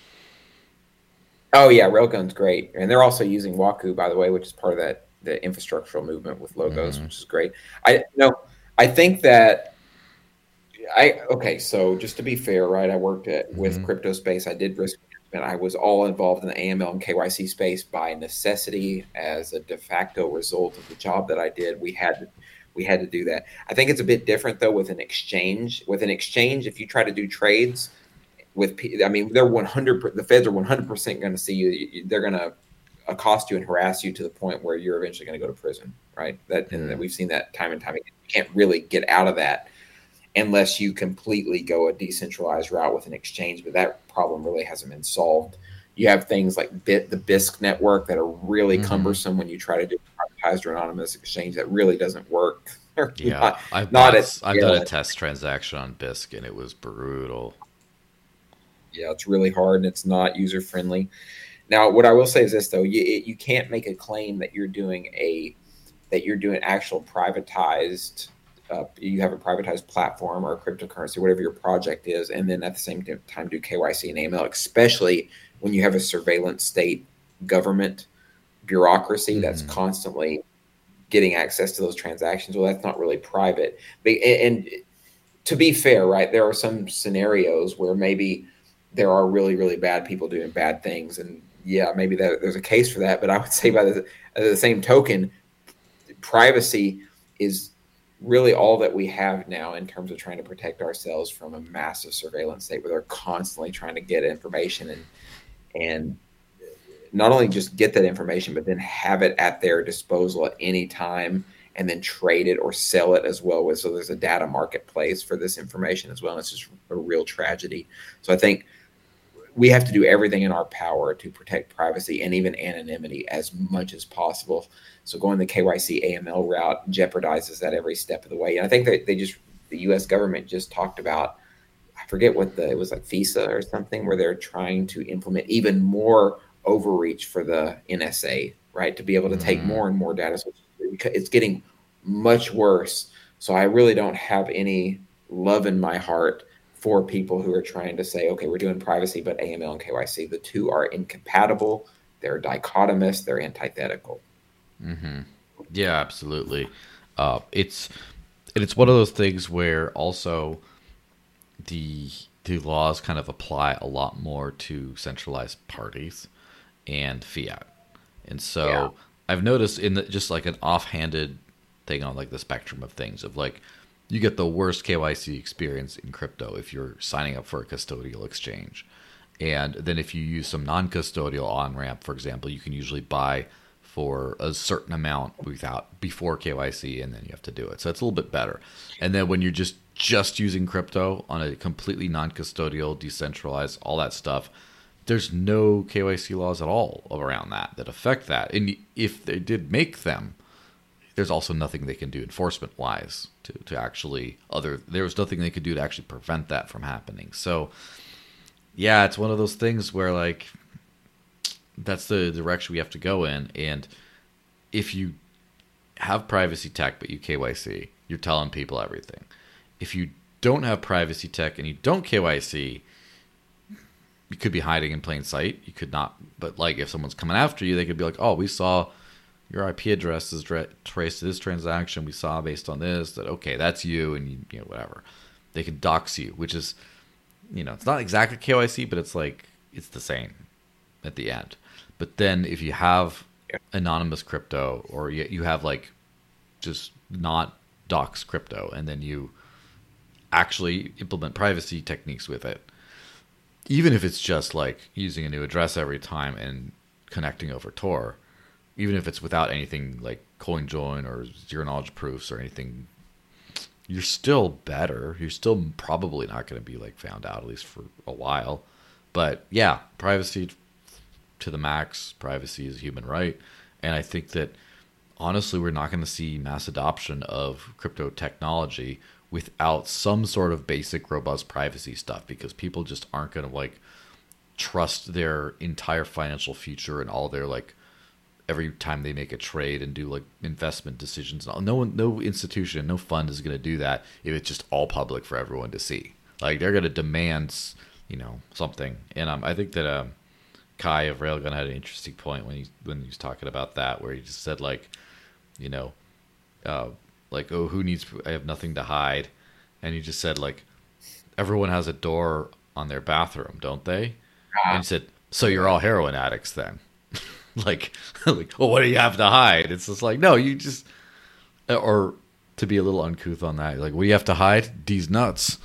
Oh, yeah, Railgun's great. And they're also using Waku, by the way, which is part of that the infrastructural movement with Logos, mm-hmm. which is great. I you know, I think that I okay, so just to be fair, right, I worked at mm-hmm. with crypto space. I did risk management. I was all involved in the A M L and K Y C space by necessity as a de facto result of the job that I did. We had to, we had to do that. I think it's a bit different though with an exchange. With an exchange, if you try to do trades with, I mean, they're one hundred. The feds are one hundred percent going to see you. They're going to accost you and harass you to the point where you're eventually going to go to prison, right? That and that we've seen that time and time again. You can't really get out of that unless you completely go a decentralized route with an exchange, but that problem really hasn't been solved. You have things like Bit, the BISC network that are really mm-hmm. cumbersome when you try to do privatized or anonymous exchange. That really doesn't work. Yeah, not, I've, not bought, at, I've yeah. done a test transaction on BISC, and it was brutal. Yeah, it's really hard, and it's not user-friendly. Now, what I will say is this, though. You, you can't make a claim that you're doing a that you're doing actual privatized Uh, you have a privatized platform or a cryptocurrency, whatever your project is, and then at the same time do K Y C and A M L, especially when you have a surveillance state government bureaucracy mm-hmm. that's constantly getting access to those transactions. Well, that's not really private. They, and to be fair, right, there are some scenarios where maybe there are really, really bad people doing bad things, and yeah, maybe that, there's a case for that. But I would say by the, by the same token, privacy is really all that we have now in terms of trying to protect ourselves from a massive surveillance state where they're constantly trying to get information and and not only just get that information, but then have it at their disposal at any time and then trade it or sell it as well. With so there's a data marketplace for this information as well. And it's just a real tragedy. So I think we have to do everything in our power to protect privacy and even anonymity as much as possible. So going the K Y C A M L route jeopardizes that every step of the way. And I think that they just, the U S government just talked about, I forget what the, it was like FISA or something, where they're trying to implement even more overreach for the N S A, right? To be able to take mm-hmm. more and more data. So it's getting much worse. So I really don't have any love in my heart for people who are trying to say, okay, we're doing privacy, but A M L and K Y C, the two are incompatible. They're dichotomous. They're antithetical. Mm-hmm. Yeah, absolutely. Uh, it's and it's one of those things where also the the laws kind of apply a lot more to centralized parties and fiat. And so yeah. I've noticed in the, just like an offhanded thing on like the spectrum of things of like, you get the worst K Y C experience in crypto if you're signing up for a custodial exchange. And then if you use some non-custodial on-ramp, for example, you can usually buy for a certain amount without before K Y C, and then you have to do it. So it's a little bit better. And then when you're just just using crypto on a completely non-custodial, decentralized, all that stuff, there's no K Y C laws at all around that that affect that. And if they did make them, there's also nothing they can do enforcement-wise to, to actually other. There's nothing they could do to actually prevent that from happening. So, yeah, it's one of those things where like that's the direction we have to go in. And if you have privacy tech but you K Y C, you're telling people everything. If you don't have privacy tech and you don't K Y C, you could be hiding in plain sight. You could not. But like if someone's coming after you, they could be like, "Oh, we saw your I P address is tra- traced to this transaction. We saw based on this that okay, that's you," and you, you know whatever. They could dox you, which is, you know, it's not exactly K Y C, but it's like it's the same at the end. But then if you have anonymous crypto, or you, you have like just not dox crypto, and then you actually implement privacy techniques with it, even if it's just like using a new address every time and connecting over Tor, even if it's without anything like CoinJoin or zero knowledge proofs or anything, you're still better. You're still probably not going to be like found out, at least for a while. But yeah, privacy to the max. Privacy is a human right. And I think that honestly, we're not going to see mass adoption of crypto technology without some sort of basic robust privacy stuff, because people just aren't going to like trust their entire financial future and all their like every time they make a trade and do like investment decisions. No one, no institution, no fund is going to do that if it's just all public for everyone to see. Like they're going to demand, you know, something. And um, I think that um, Kai of Railgun had an interesting point when he when he was talking about that, where he just said like, you know, uh, like, oh, who needs? I have nothing to hide, and he just said like, everyone has a door on their bathroom, don't they? And he said, so you're all heroin addicts then. like, like, well, what do you have to hide? It's just like, no, you just, or to be a little uncouth on that, like, what do you have to hide? These nuts.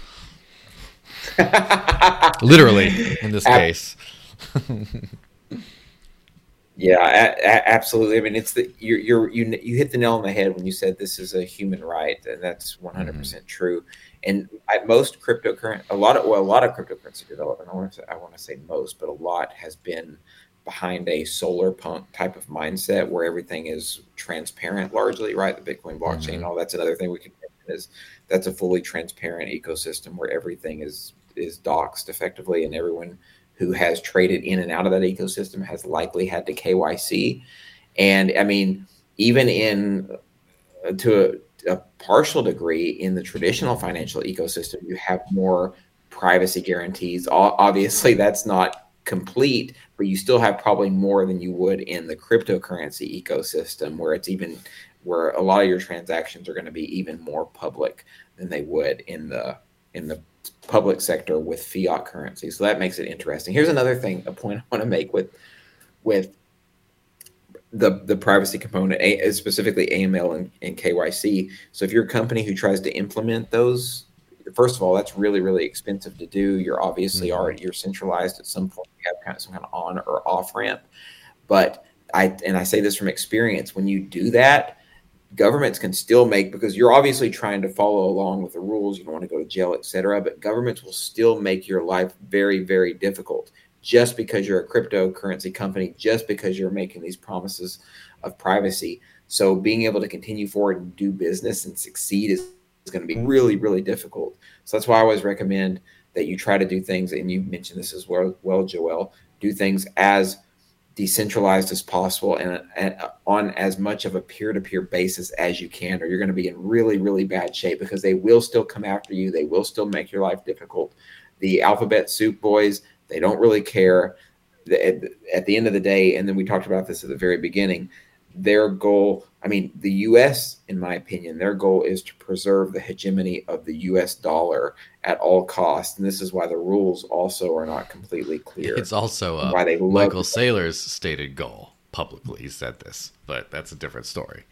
Literally, in this case. Yeah, a- a- absolutely. I mean, it's the you're, you're you you hit the nail on the head when you said this is a human right, and that's one hundred Hmm. percent true. And I, most cryptocurrency, a lot of well, a lot of cryptocurrency development. I want to say, I want to say most, but a lot has been behind a solar punk type of mindset where everything is transparent, largely, right? The Bitcoin blockchain, and Hmm. all that's another thing we could mention is that's a fully transparent ecosystem where everything is is doxed effectively, and everyone who has traded in and out of that ecosystem has likely had to K Y C. And I mean, even in uh, to a, a partial degree in the traditional financial ecosystem, you have more privacy guarantees. Obviously, that's not complete, but you still have probably more than you would in the cryptocurrency ecosystem, where it's even where a lot of your transactions are going to be even more public than they would in the in the public sector with fiat currency. So that makes it interesting. Here's another thing, a point I want to make with with the the privacy component, a, specifically A M L and, and K Y C. So if you're a company who tries to implement those, first of all, that's really really expensive to do. You're obviously Hmm. already you're centralized at some point. You have kind of some kind of on or off ramp. But I and I say this from experience, when you do that, governments can still make, because you're obviously trying to follow along with the rules, you don't want to go to jail, et cetera, but governments will still make your life very, very difficult just because you're a cryptocurrency company, just because you're making these promises of privacy. So being able to continue forward and do business and succeed is, is going to be really, really difficult. So that's why I always recommend that you try to do things, and you mentioned this as well, well Joel, do things as decentralized as possible, and, and on as much of a peer-to-peer basis as you can, or you're going to be in really really bad shape, because they will still come after you, they will still make your life difficult. The alphabet soup boys, they don't really care. At, at the end of the day, and then we talked about this at the very beginning, their goal, I mean, the U S, in my opinion, their goal is to preserve the hegemony of the U S dollar at all costs. And this is why the rules also are not completely clear, It's also and uh, why they love Michael Saylor's stated goal publicly. He said this, but that's a different story.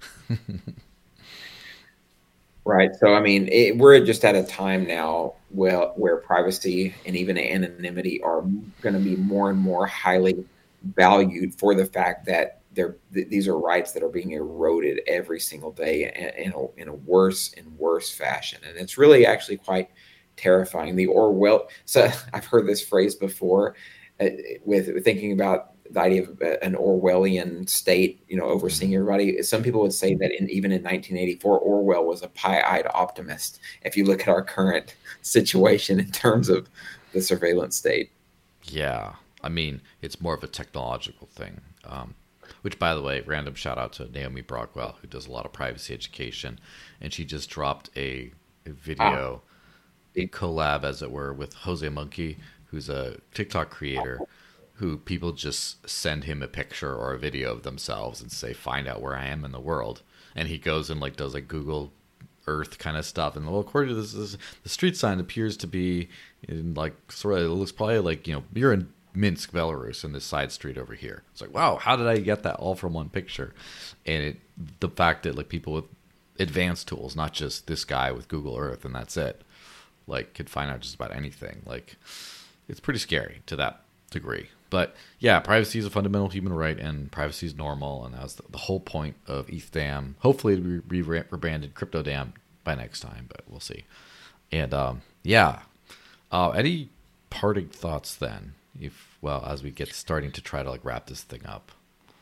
Right. So, I mean, it, we're just at a time now where, where privacy and even anonymity are going to be more and more highly valued, for the fact that they're, th- these are rights that are being eroded every single day in, in, a, in a worse and worse fashion. And it's really actually quite terrifying. The Orwell, so I've heard this phrase before, uh, with thinking about the idea of an Orwellian state, you know, overseeing Hmm. everybody. Some people would say that in, even in nineteen eighty-four, Orwell was a pie-eyed optimist. If you look at our current situation in terms of the surveillance state. Yeah, I mean, it's more of a technological thing. Um, which, by the way, random shout out to Naomi Brockwell, who does a lot of privacy education, and she just dropped a, a Ah, video, a collab, as it were, with Jose Monkey, who's a TikTok creator, who people just send him a picture or a video of themselves and say, "Find out where I am in the world," and he goes and like does like Google Earth kind of stuff. And well, according to this, this the street sign appears to be in like sort of, it looks probably like, you know, you're in Minsk, Belarus, in this side street over here. It's like, wow, how did I get that all from one picture? And it, the fact that like people with advanced tools, not just this guy with Google Earth and that's it, like could find out just about anything. Like, it's pretty scary to that degree. But yeah, privacy is a fundamental human right, and privacy is normal, and that's the, the whole point of ETHDAM. Hopefully, it'll be re- rebranded CryptoDam by next time, but we'll see. And um, yeah, uh, any parting thoughts then? If well, as we get starting to try to like wrap this thing up.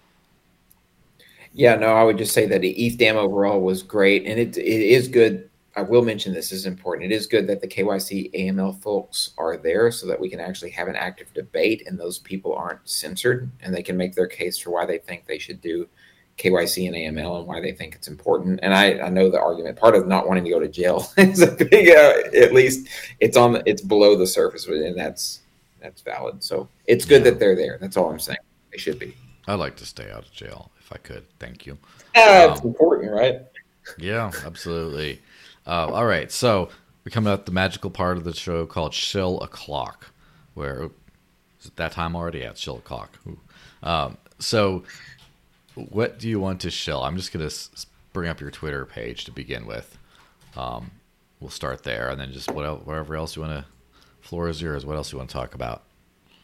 yeah, no, I would just say that the E T H D A M overall was great, and it it is good. I will mention this is important. It is good that the K Y C A M L folks are there, so that we can actually have an active debate, and those people aren't censored, and they can make their case for why they think they should do K Y C and A M L and why they think it's important. And I, I know the argument, part of not wanting to go to jail is a big, uh, at least it's on, the, it's below the surface, and that's that's valid. So it's good Yeah, that they're there. That's all I'm saying. They should be. I'd like to stay out of jail if I could. Thank you. Yeah, it's Um, important, right? yeah, absolutely. Uh, all right, so we're coming up the magical part of the show called Shill O'Clock, where oh, is it that time already? Yeah, it's Shill O'Clock. Ooh. Um, so, what do you want to shill? I'm just gonna s- bring up your Twitter page to begin with. Um, we'll start there, and then just what el- whatever else you want to. Floor is yours. What else you want to talk about?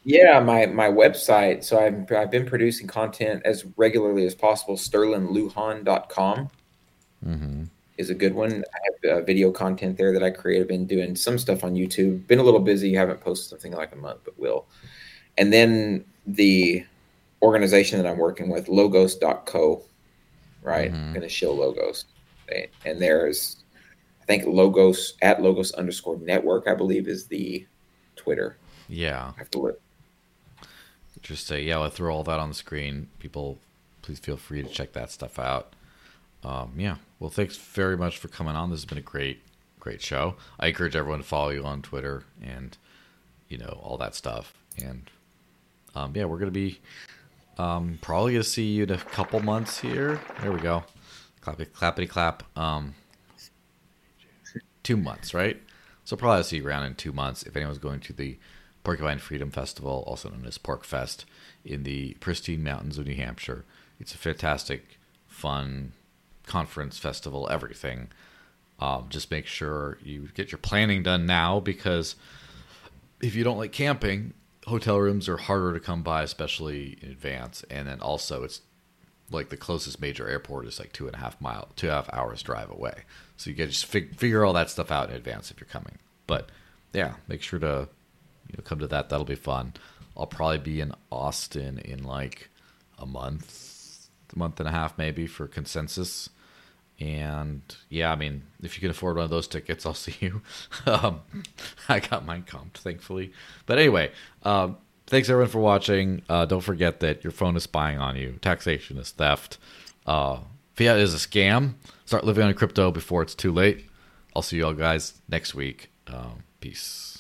Yeah, my my website. So I've I've been producing content as regularly as possible. sterling lujan dot com Mm-hmm. is a good one. I have uh, video content there that I create. I've been doing some stuff on YouTube. Been a little busy. Haven't posted something in like a month, but will. And then the organization that I'm working with, logos dot co, right? Mm-hmm. Going to show logos. Right? And there's, I think logos at logos underscore network, I believe is the Twitter. Yeah. I have to look. Just say, yeah, I'll throw all that on the screen. People, please feel free to check that stuff out. Um, yeah. Well, thanks very much for coming on. This has been a great, great show. I encourage everyone to follow you on Twitter and, you know, all that stuff. And, um, yeah, we're going to be um, probably going to see you in a couple months here. There we go. Clappity, clappity clap. Um, two months, right? So probably see you around in two months if anyone's going to the Porcupine Freedom Festival, also known as Pork Fest, in the pristine mountains of New Hampshire. It's a fantastic, fun conference, festival, everything. Um, just make sure you get your planning done now, because if you don't like camping, hotel rooms are harder to come by, especially in advance. And then also it's like the closest major airport is like two and a half mile, two and a half hours drive away. So you got to just fig- figure all that stuff out in advance if you're coming. But yeah, make sure to you know come to that. That'll be fun. I'll probably be in Austin in like a month, a month and a half maybe for Consensus. And yeah, I mean, if you can afford one of those tickets, I'll see you. um, I got mine comped, thankfully. But anyway, um, thanks everyone for watching. Uh, don't forget that your phone is spying on you. Taxation is theft. Uh, fiat is a scam. Start living on crypto before it's too late. I'll see you all guys next week. Um, peace.